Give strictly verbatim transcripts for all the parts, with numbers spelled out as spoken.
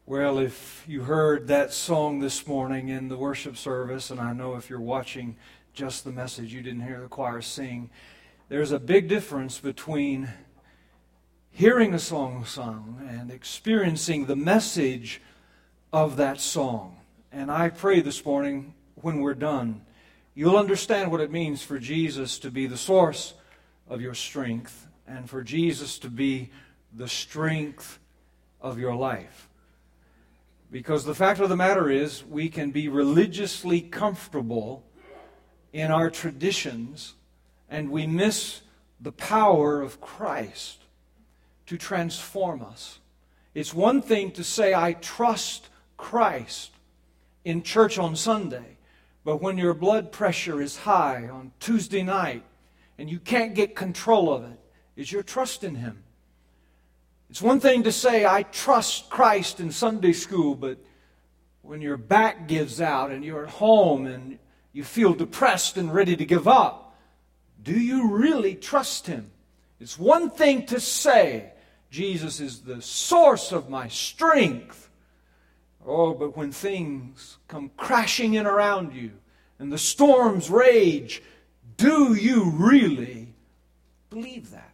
Well, if you heard that song this morning in the worship service, and I know if you're watching just the message, you didn't hear the choir sing, there's a big difference between hearing a song sung and experiencing the message of that song. And I pray this morning, when we're done, you'll understand what it means for Jesus to be the source of your strength and for Jesus to be the strength of your life. Because the fact of the matter is, we can be religiously comfortable in our traditions, and we miss the power of Christ to transform us. It's one thing to say, I trust Christ in church on Sunday, but when your blood pressure is high on Tuesday night and you can't get control of it, is your trust in Him? It's one thing to say, I trust Christ in Sunday school, but when your back gives out and you're at home and you feel depressed and ready to give up, do you really trust Him? It's one thing to say, Jesus is the source of my strength. Oh, but when things come crashing in around you and the storms rage, do you really believe that?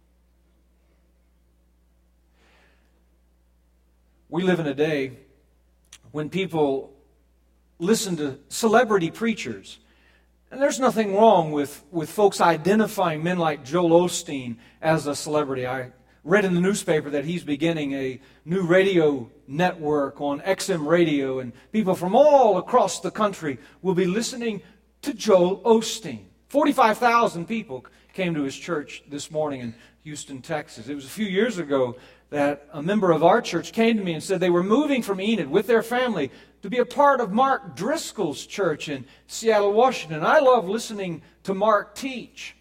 We live in a day when people listen to celebrity preachers. And there's nothing wrong with, with folks identifying men like Joel Osteen as a celebrity. I read in the newspaper that he's beginning a new radio network on X M radio, and people from all across the country will be listening to Joel Osteen. forty-five thousand people came to his church this morning in Houston, Texas. It was a few years ago that a member of our church came to me and said they were moving from Enid with their family to be a part of Mark Driscoll's church in Seattle, Washington. I love listening to Mark teach.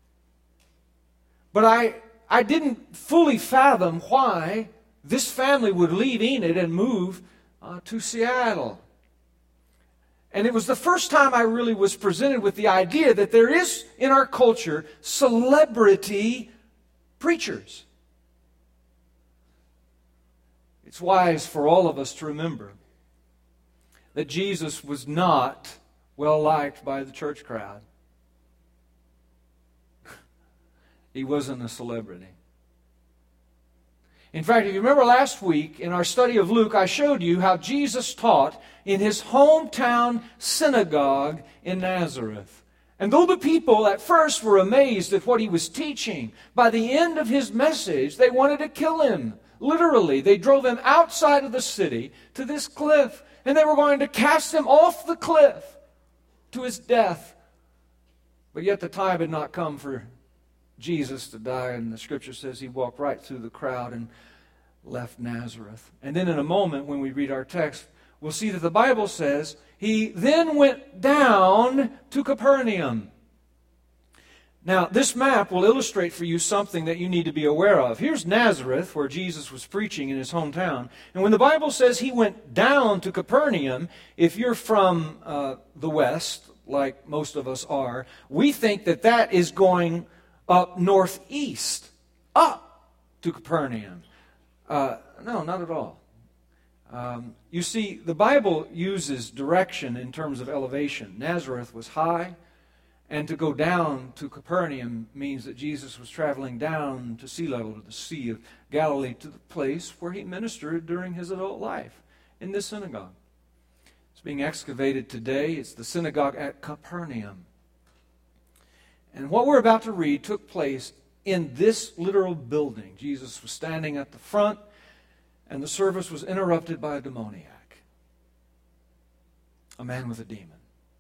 But I, I didn't fully fathom why this family would leave Enid and move uh, to Seattle. And it was the first time I really was presented with the idea that there is in our culture celebrity preachers. It's wise for all of us to remember that Jesus was not well liked by the church crowd. He wasn't a celebrity. In fact, if you remember last week in our study of Luke, I showed you how Jesus taught in his hometown synagogue in Nazareth. And though the people at first were amazed at what he was teaching, by the end of his message, they wanted to kill him. Literally, they drove him outside of the city to this cliff, and they were going to cast him off the cliff to his death. But yet the time had not come for Jesus to die, and the Scripture says he walked right through the crowd and left Nazareth. And then in a moment, when we read our text, we'll see that the Bible says he then went down to Capernaum. Now, this map will illustrate for you something that you need to be aware of. Here's Nazareth, where Jesus was preaching in his hometown. And when the Bible says he went down to Capernaum, if you're from uh, the West, like most of us are, we think that that is going up northeast, up to Capernaum. Uh, no, not at all. Um, you see, the Bible uses direction in terms of elevation. Nazareth was high. And to go down to Capernaum means that Jesus was traveling down to sea level, to the Sea of Galilee, to the place where he ministered during his adult life, in this synagogue. It's being excavated today. It's the synagogue at Capernaum. And what we're about to read took place in this literal building. Jesus was standing at the front, and the service was interrupted by a demoniac, a man with a demon.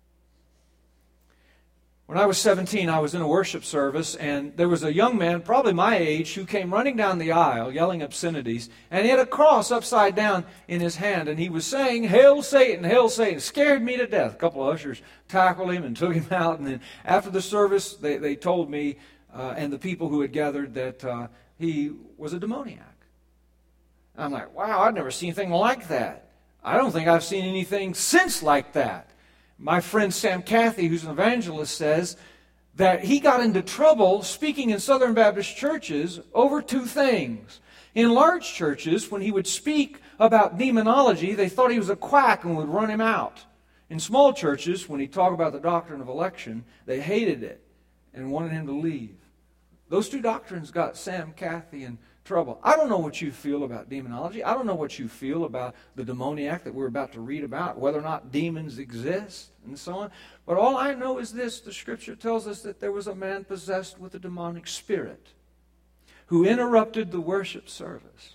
When I was seventeen, I was in a worship service, and there was a young man, probably my age, who came running down the aisle, yelling obscenities, and he had a cross upside down in his hand, and he was saying, "Hail Satan, hail Satan." It scared me to death. A couple of ushers tackled him and took him out, and then after the service, they, they told me, uh, and the people who had gathered, that uh, he was a demoniac. I'm like, wow, I've never seen anything like that. I don't think I've seen anything since like that. My friend Sam Cathy, who's an evangelist, says that he got into trouble speaking in Southern Baptist churches over two things. In large churches, when he would speak about demonology, they thought he was a quack and would run him out. In small churches, when he talked about the doctrine of election, they hated it and wanted him to leave. Those two doctrines got Sam Cathy in trouble. I don't know what you feel about demonology. I don't know what you feel about the demoniac that we're about to read about, whether or not demons exist and so on. But all I know is this: the Scripture tells us that there was a man possessed with a demonic spirit who interrupted the worship service.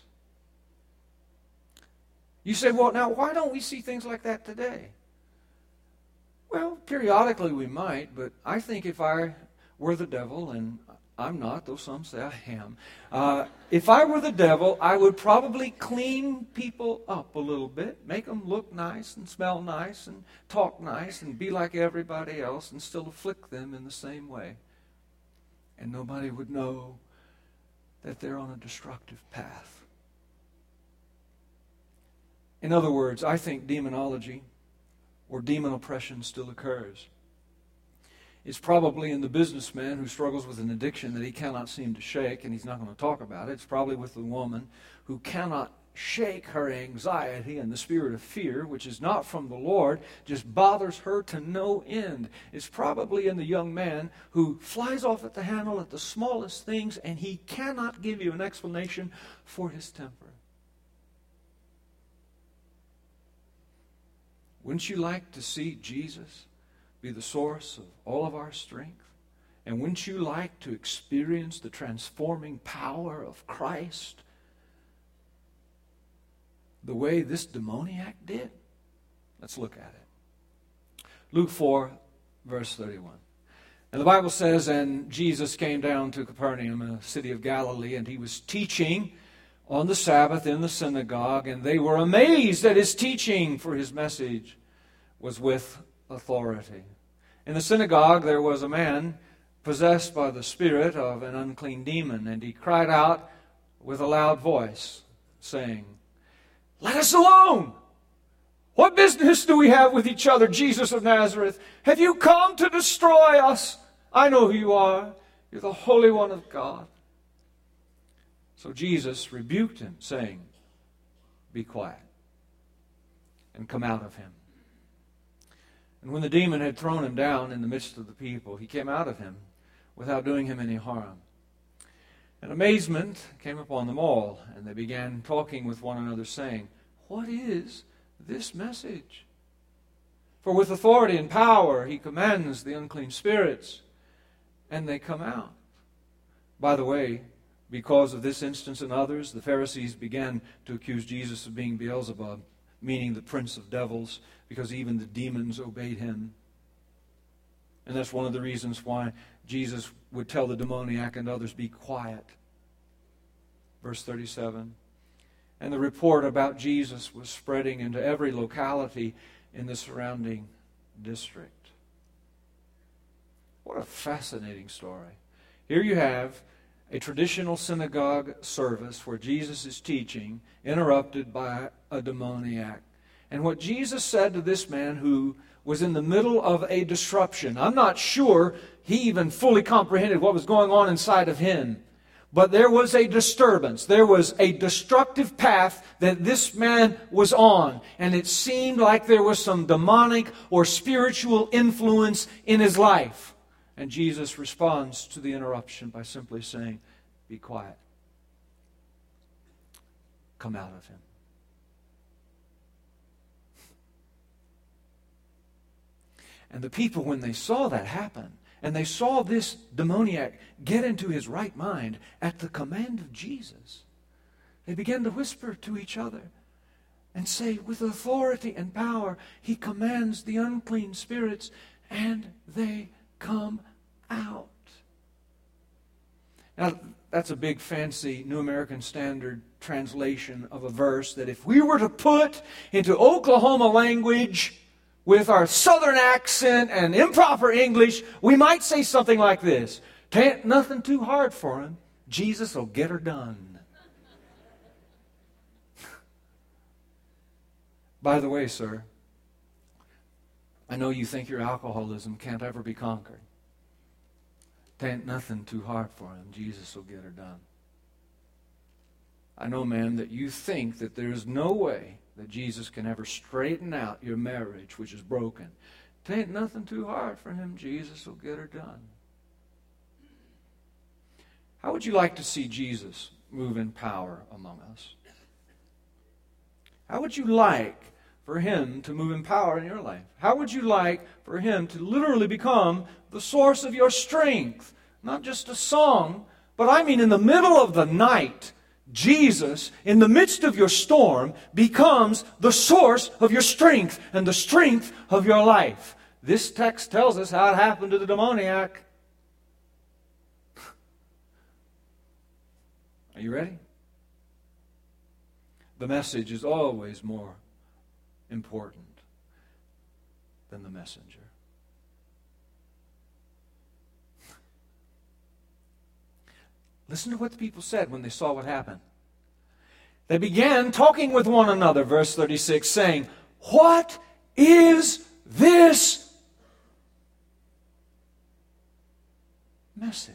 You say, well, now why don't we see things like that today? Well, periodically we might, but I think if I were the devil, and I'm not, though some say I am, uh, if I were the devil, I would probably clean people up a little bit, make them look nice and smell nice and talk nice and be like everybody else, and still afflict them in the same way. And nobody would know that they're on a destructive path. In other words, I think demonology or demon oppression still occurs. It's probably in the businessman who struggles with an addiction that he cannot seem to shake, and he's not going to talk about it. It's probably with the woman who cannot shake her anxiety and the spirit of fear, which is not from the Lord, just bothers her to no end. It's probably in the young man who flies off at the handle at the smallest things, and he cannot give you an explanation for his temper. Wouldn't you like to see Jesus be the source of all of our strength? And wouldn't you like to experience the transforming power of Christ the way this demoniac did? Let's look at it. Luke four, verse thirty-one. And the Bible says, and Jesus came down to Capernaum, a city of Galilee, and he was teaching on the Sabbath in the synagogue, and they were amazed at his teaching, for his message was with authority. In the synagogue there was a man possessed by the spirit of an unclean demon, and he cried out with a loud voice, saying, "Let us alone! What business do we have with each other, Jesus of Nazareth? Have you come to destroy us? I know who you are. You're the Holy One of God." So Jesus rebuked him, saying, "Be quiet, and come out of him." And when the demon had thrown him down in the midst of the people, he came out of him without doing him any harm. And amazement came upon them all, and they began talking with one another, saying, "What is this message? For with authority and power he commands the unclean spirits, and they come out." By the way, because of this instance and others, the Pharisees began to accuse Jesus of being Beelzebub, meaning the prince of devils, because even the demons obeyed him. And that's one of the reasons why Jesus would tell the demoniac and others, "Be quiet." Verse thirty-seven. And the report about Jesus was spreading into every locality in the surrounding district. What a fascinating story. Here you have a traditional synagogue service where Jesus is teaching, interrupted by a demoniac. And what Jesus said to this man who was in the middle of a disruption, I'm not sure he even fully comprehended what was going on inside of him. But there was a disturbance. There was a destructive path that this man was on. And it seemed like there was some demonic or spiritual influence in his life. And Jesus responds to the interruption by simply saying, "Be quiet. Come out of him." And the people, when they saw that happen, and they saw this demoniac get into his right mind at the command of Jesus, they began to whisper to each other and say, "With authority and power, he commands the unclean spirits, and they come out." Now, that's a big fancy New American Standard translation of a verse that if we were to put into Oklahoma language with our southern accent and improper English, we might say something like this: "Tain't nothing too hard for him. Jesus will get her done." By the way, sir, I know you think your alcoholism can't ever be conquered. Tain't nothing too hard for him. Jesus will get her done. I know, man, that you think that there is no way that Jesus can ever straighten out your marriage, which is broken. It ain't nothing too hard for him. Jesus will get her done. How would you like to see Jesus move in power among us? How would you like for him to move in power in your life? How would you like for him to literally become the source of your strength? Not just a song, but I mean in the middle of the night, Jesus, in the midst of your storm, becomes the source of your strength and the strength of your life. This text tells us how it happened to the demoniac. Are you ready? The message is always more important than the messenger. Listen to what the people said when they saw what happened. They began talking with one another, verse thirty-six, saying, "What is this message?"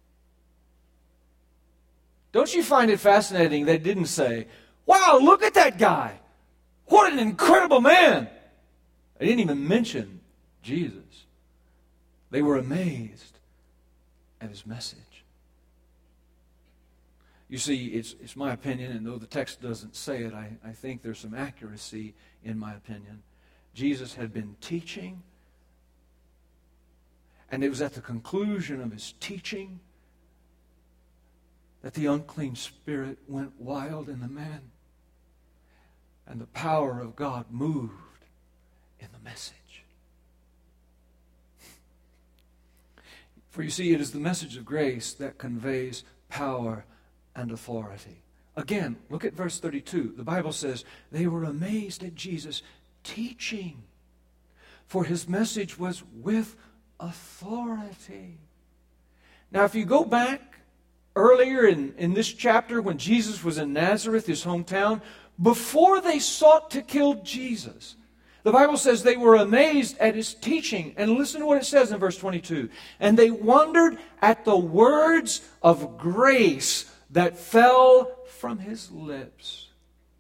Don't you find it fascinating they didn't say, "Wow, look at that guy. What an incredible man." They didn't even mention Jesus. They were amazed at his message. You see, it's, it's my opinion, and though the text doesn't say it, I, I think there's some accuracy in my opinion. Jesus had been teaching, and it was at the conclusion of his teaching that the unclean spirit went wild in the man, and the power of God moved in the message. For you see, it is the message of grace that conveys power and authority. Again, look at verse thirty-two. The Bible says, they were amazed at Jesus teaching, for his message was with authority. Now, if you go back earlier in, in this chapter when Jesus was in Nazareth, his hometown, before they sought to kill Jesus, the Bible says they were amazed at his teaching. And listen to what it says in verse twenty-two. And they wondered at the words of grace that fell from his lips.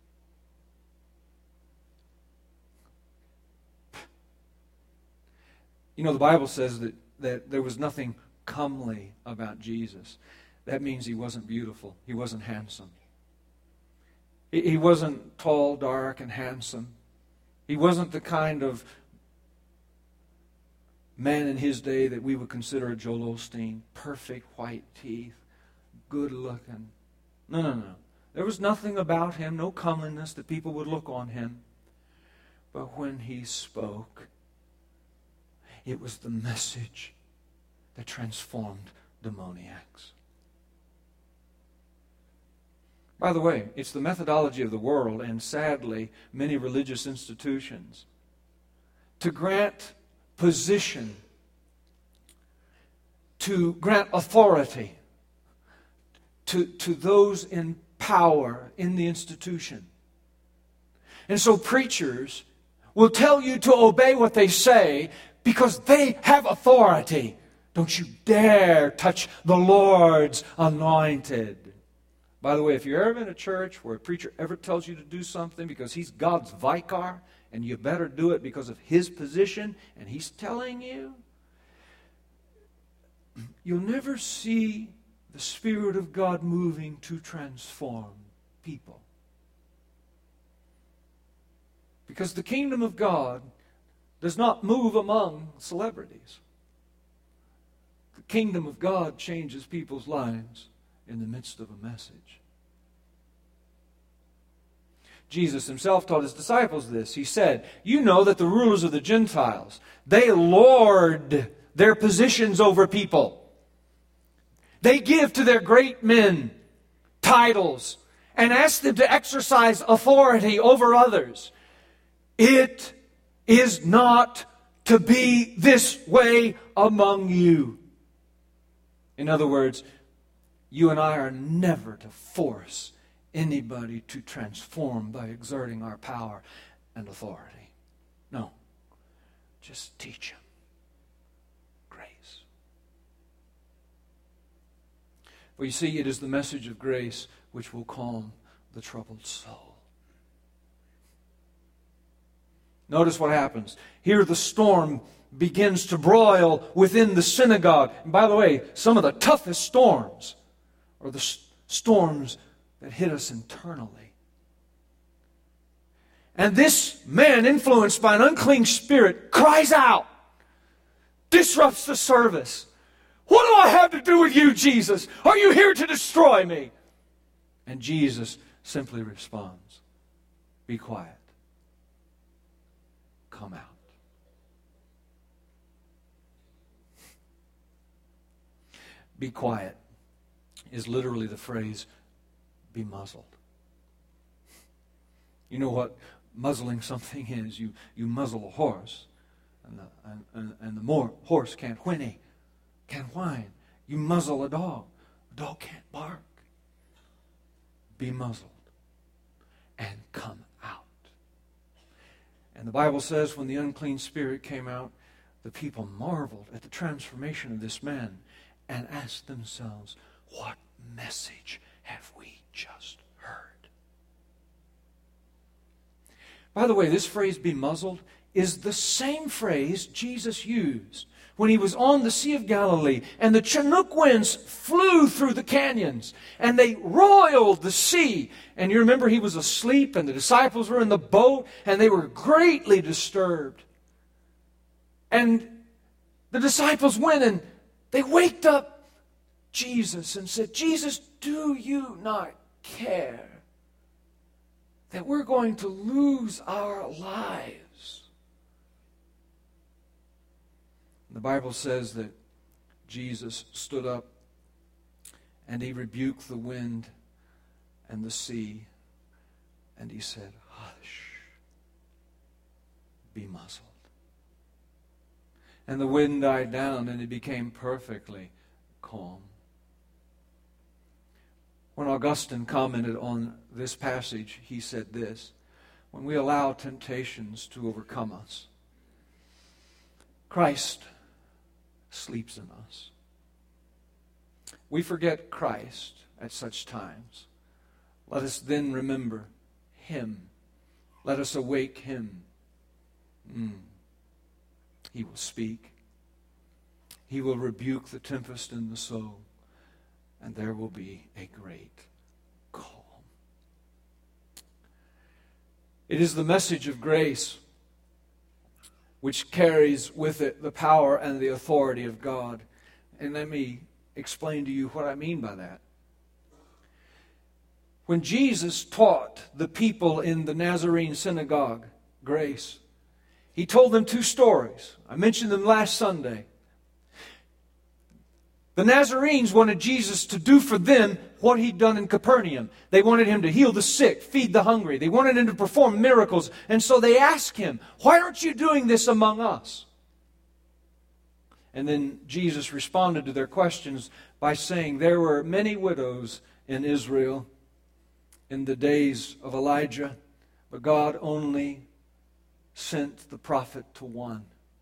You know, the Bible says that, that there was nothing comely about Jesus. That means he wasn't beautiful. He wasn't handsome. He, he wasn't tall, dark, and handsome. He wasn't the kind of man in his day that we would consider a Joel Osteen. Perfect white teeth. Good looking. No, no, no. There was nothing about him, no comeliness that people would look on him. But when he spoke, it was the message that transformed demoniacs. By the way, it's the methodology of the world, and sadly, many religious institutions, to grant position, to grant authority to, to those in power in the institution. And so preachers will tell you to obey what they say because they have authority. Don't you dare touch the Lord's anointed. By the way, if you're ever in a church where a preacher ever tells you to do something because he's God's vicar and you better do it because of his position and he's telling you, you'll never see the Spirit of God moving to transform people. Because the kingdom of God does not move among celebrities. The kingdom of God changes people's lives in the midst of a message. Jesus himself taught his disciples this. He said, you know that the rulers of the Gentiles, they lord their positions over people. They give to their great men titles and ask them to exercise authority over others. It is not to be this way among you. In other words, you and I are never to force anybody to transform by exerting our power and authority. No. Just teach them grace. Well, you see, it is the message of grace which will calm the troubled soul. Notice what happens. Here the storm begins to broil within the synagogue. And by the way, some of the toughest storms are the s- storms that hit us internally. And this man, influenced by an unclean spirit, cries out, disrupts the service. What do I have to do with you, Jesus? Are you here to destroy me? And Jesus simply responds, be quiet. Come out. Be quiet is literally the phrase, be muzzled. You know what muzzling something is? You, you muzzle a horse, and the, and, and, and the more horse can't whinny, can't whine. You muzzle a dog. A dog can't bark. Be muzzled and come out. And the Bible says when the unclean spirit came out, the people marveled at the transformation of this man and asked themselves, what message have we just heard? By the way, this phrase, be muzzled, is the same phrase Jesus used when he was on the Sea of Galilee and the Chinook winds flew through the canyons and they roiled the sea. And you remember he was asleep and the disciples were in the boat and they were greatly disturbed. And the disciples went and they waked up Jesus and said, Jesus, do you not care that we're going to lose our lives? The Bible says that Jesus stood up and he rebuked the wind and the sea and he said, hush, be muzzled. And the wind died down and it became perfectly calm. When Augustine commented on this passage, he said this, when we allow temptations to overcome us, Christ sleeps in us. We forget Christ at such times. Let us then remember Him. Let us awake Him. Mm. He will speak. He will rebuke the tempest in the soul. And there will be a great calm. It is the message of grace which carries with it the power and the authority of God. And let me explain to you what I mean by that. When Jesus taught the people in the Nazarene synagogue grace, He told them two stories. I mentioned them last Sunday. The Nazarenes wanted Jesus to do for them what He'd done in Capernaum. They wanted Him to heal the sick, feed the hungry. They wanted Him to perform miracles. And so they asked Him, why aren't you doing this among us? And then Jesus responded to their questions by saying, there were many widows in Israel in the days of Elijah, but God only sent the prophet to one.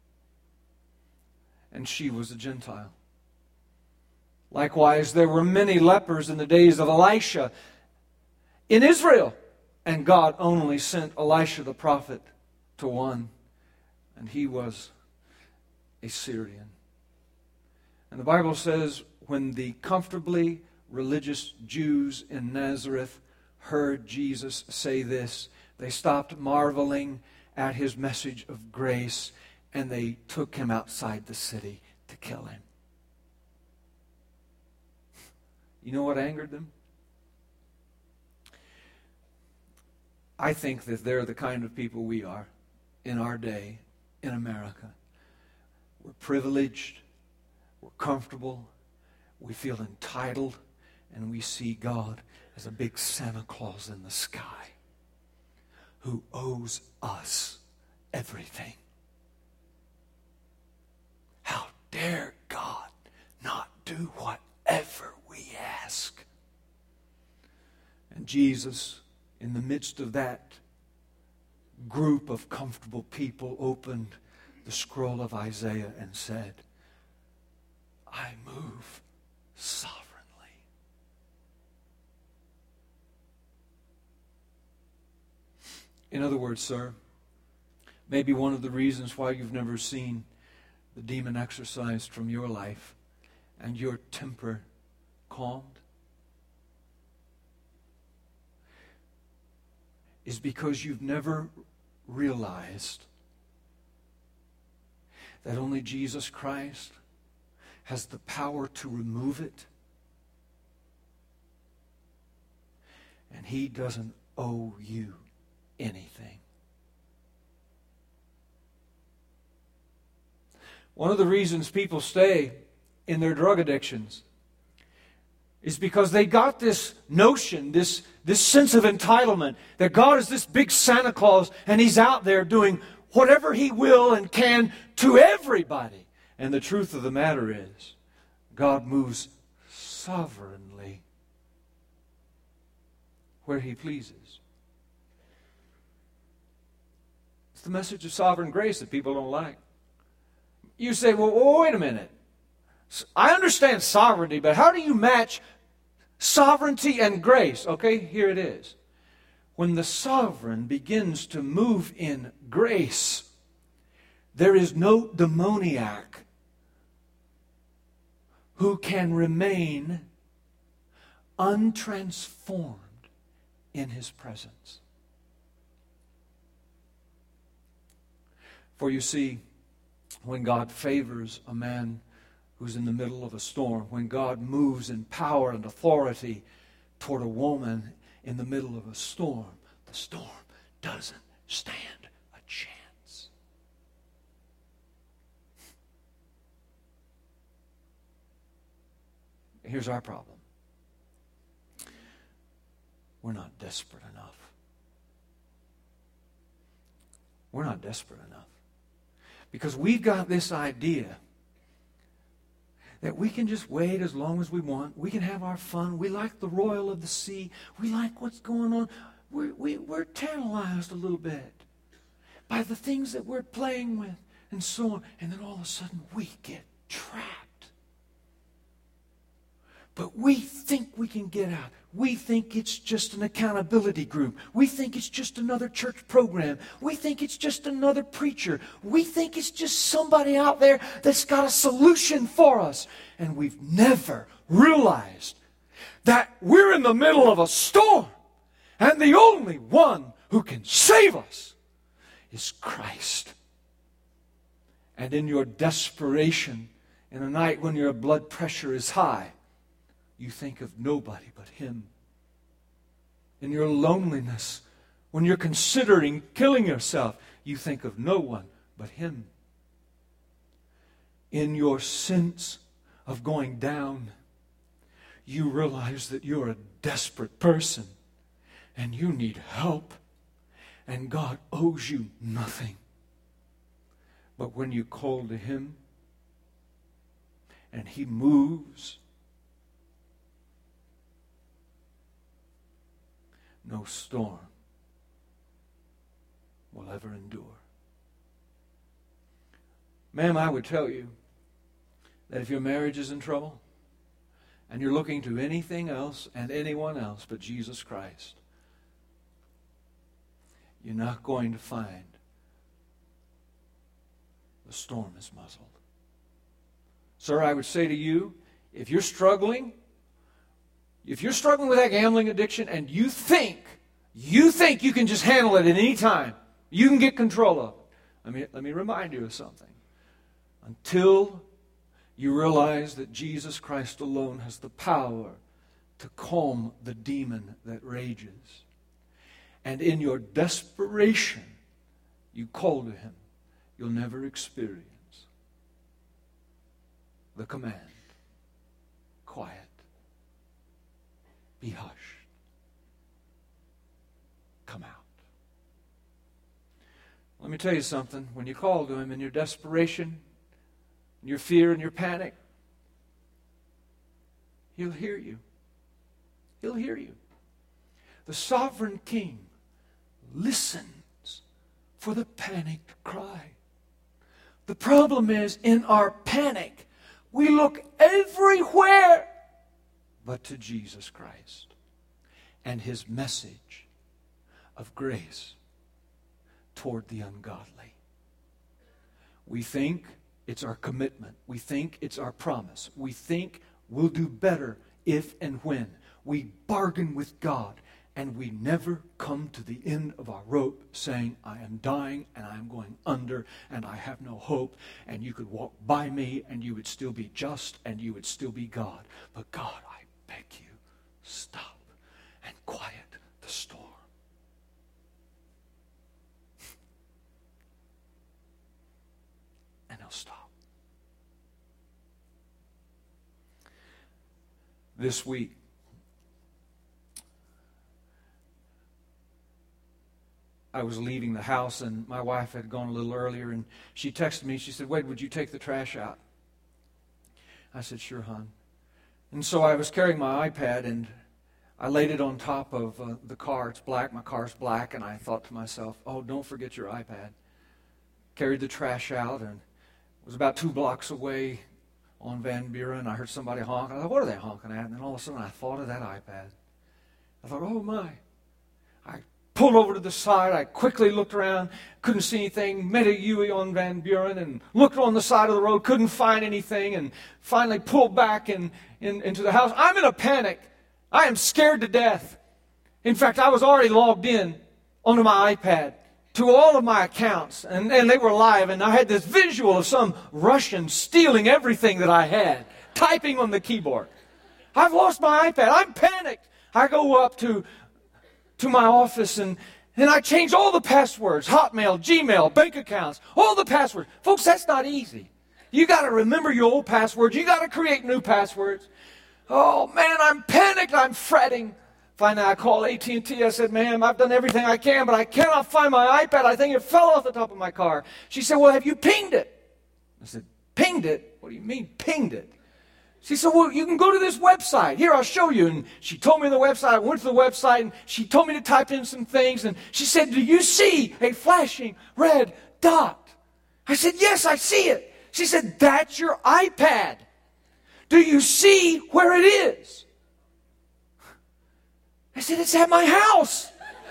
And she was a Gentile. Likewise, there were many lepers in the days of Elisha in Israel, and God only sent Elisha the prophet to one, and he was a Syrian. And the Bible says, when the comfortably religious Jews in Nazareth heard Jesus say this, they stopped marveling at His message of grace, and they took Him outside the city to kill Him. You know what angered them? I think that they're the kind of people we are in our day in America. We're privileged, we're comfortable, we feel entitled, and we see God as a big Santa Claus in the sky who owes us everything. How dare God not do whatever we ask? And Jesus, in the midst of that group of comfortable people, opened the scroll of Isaiah and said, I move sovereignly. In other words, sir, maybe one of the reasons why you've never seen the demon exorcised from your life and your temper calmed is because you've never realized that only Jesus Christ has the power to remove it. And He doesn't owe you anything. One of the reasons people stay in their drug addictions is because they got this notion, this, this sense of entitlement, that God is this big Santa Claus and He's out there doing whatever He will and can to everybody. And the truth of the matter is, God moves sovereignly where He pleases. It's the message of sovereign grace that people don't like. You say, well, wait a minute. I understand sovereignty, but how do you match sovereignty and grace? Okay, here it is. When the sovereign begins to move in grace, there is no demoniac who can remain untransformed in His presence. For you see, when God favors a man who's in the middle of a storm, when God moves in power and authority toward a woman in the middle of a storm, the storm doesn't stand a chance. Here's our problem. We're not desperate enough. We're not desperate enough. Because we've got this idea that we can just wait as long as we want. We can have our fun. We like the royal of the sea. We like what's going on. We're, we, we're tantalized a little bit by the things that we're playing with and so on. And then all of a sudden we get trapped. But we think we can get out. We think it's just an accountability group. We think it's just another church program. We think it's just another preacher. We think it's just somebody out there that's got a solution for us. And we've never realized that we're in the middle of a storm. And the only one who can save us is Christ. And in your desperation, in a night when your blood pressure is high, you think of nobody but Him. In your loneliness, when you're considering killing yourself, you think of no one but Him. In your sense of going down, you realize that you're a desperate person and you need help, and God owes you nothing. But when you call to Him and He moves, no storm will ever endure. Ma'am, I would tell you that if your marriage is in trouble and you're looking to anything else and anyone else but Jesus Christ, you're not going to find the storm is muzzled. Sir, I would say to you, if you're struggling, If you're struggling with that gambling addiction and you think, you think you can just handle it at any time, you can get control of it. Let me, let me remind you of something. Until you realize that Jesus Christ alone has the power to calm the demon that rages, and in your desperation you call to Him, you'll never experience the command, quiet. Be hushed. Come out. Let me tell you something. When you call to Him in your desperation, in your fear and your panic, He'll hear you. He'll hear you. The sovereign King listens for the panicked cry. The problem is, in our panic, we look everywhere but to Jesus Christ and His message of grace toward the ungodly. We think it's our commitment. We think it's our promise. We think we'll do better if and when. We bargain with God, and we never come to the end of our rope saying, I am dying and I am going under and I have no hope. And you could walk by me and you would still be just and you would still be God. But God, I beg you, stop and quiet the storm. And he'll stop. This week, I was leaving the house, and my wife had gone a little earlier, and she texted me. She said, Wade, would you take the trash out? I said, sure, hon. And so I was carrying my iPad, and I laid it on top of uh, the car. It's black. My car's black, and I thought to myself, oh, don't forget your iPad. Carried the trash out, and it was about two blocks away on Van Buren. I heard somebody honk. I thought, what are they honking at? And then all of a sudden, I thought of that iPad. I thought, oh, my. I pulled over to the side. I quickly looked around, couldn't see anything, met a U E on Van Buren and looked on the side of the road, couldn't find anything, and finally pulled back in, in, into the house. I'm in a panic. I am scared to death. In fact, I was already logged in onto my iPad to all of my accounts, and, and they were live, and I had this visual of some Russian stealing everything that I had, typing on the keyboard. I've lost my iPad. I'm panicked. I go up to to my office, and, and I change all the passwords, Hotmail, Gmail, bank accounts, all the passwords. Folks, that's not easy. You got to remember your old passwords. You got to create new passwords. Oh, man, I'm panicked. I'm fretting. Finally, I called A T and T. I said, ma'am, I've done everything I can, but I cannot find my iPad. I think it fell off the top of my car. She said, well, have you pinged it? I said, pinged it? What do you mean, pinged it? She said, well, you can go to this website. Here, I'll show you. And she told me the website. I went to the website, and she told me to type in some things. And she said, do you see a flashing red dot? I said, yes, I see it. She said, that's your iPad. Do you see where it is? I said, it's at my house.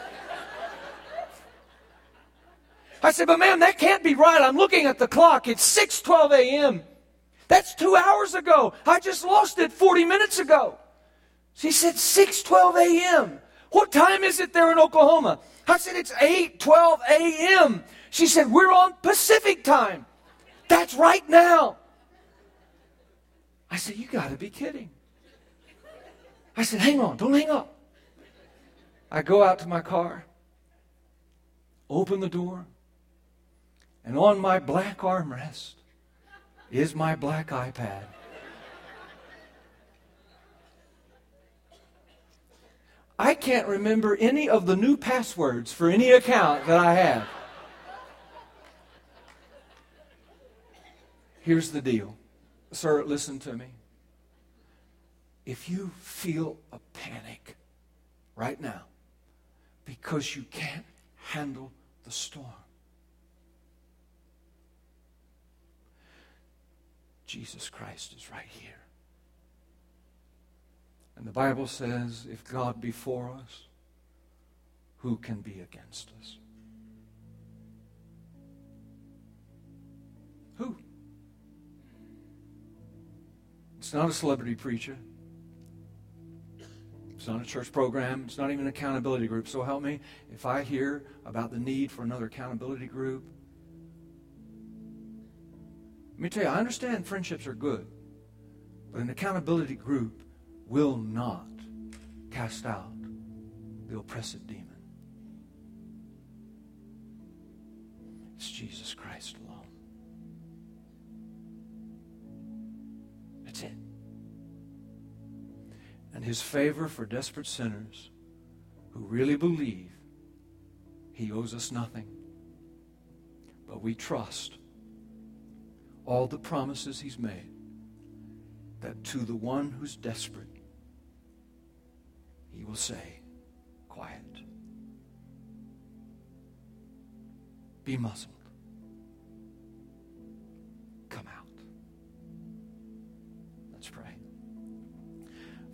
I said, but ma'am, that can't be right. I'm looking at the clock. It's six twelve a.m. That's two hours ago. I just lost it forty minutes ago. She said, six twelve a.m. What time is it there in Oklahoma? I said, it's eight twelve a.m. She said, we're on Pacific time. That's right now. I said, you got to be kidding. I said, hang on, don't hang up. I go out to my car, open the door, and on my black armrest is my black iPad. I can't remember any of the new passwords for any account that I have. Here's the deal. Sir, listen to me. If you feel a panic right now because you can't handle the storm, Jesus Christ is right here. And the Bible says, if God be for us, who can be against us? Who? It's not a celebrity preacher. It's not a church program. It's not even an accountability group. So help me, if I hear about the need for another accountability group, let me tell you, I understand friendships are good, but an accountability group will not cast out the oppressive demon. It's Jesus Christ alone. That's it. And his favor for desperate sinners who really believe he owes us nothing, but we trust all the promises he's made, that to the one who's desperate, he will say, quiet. Be muzzled.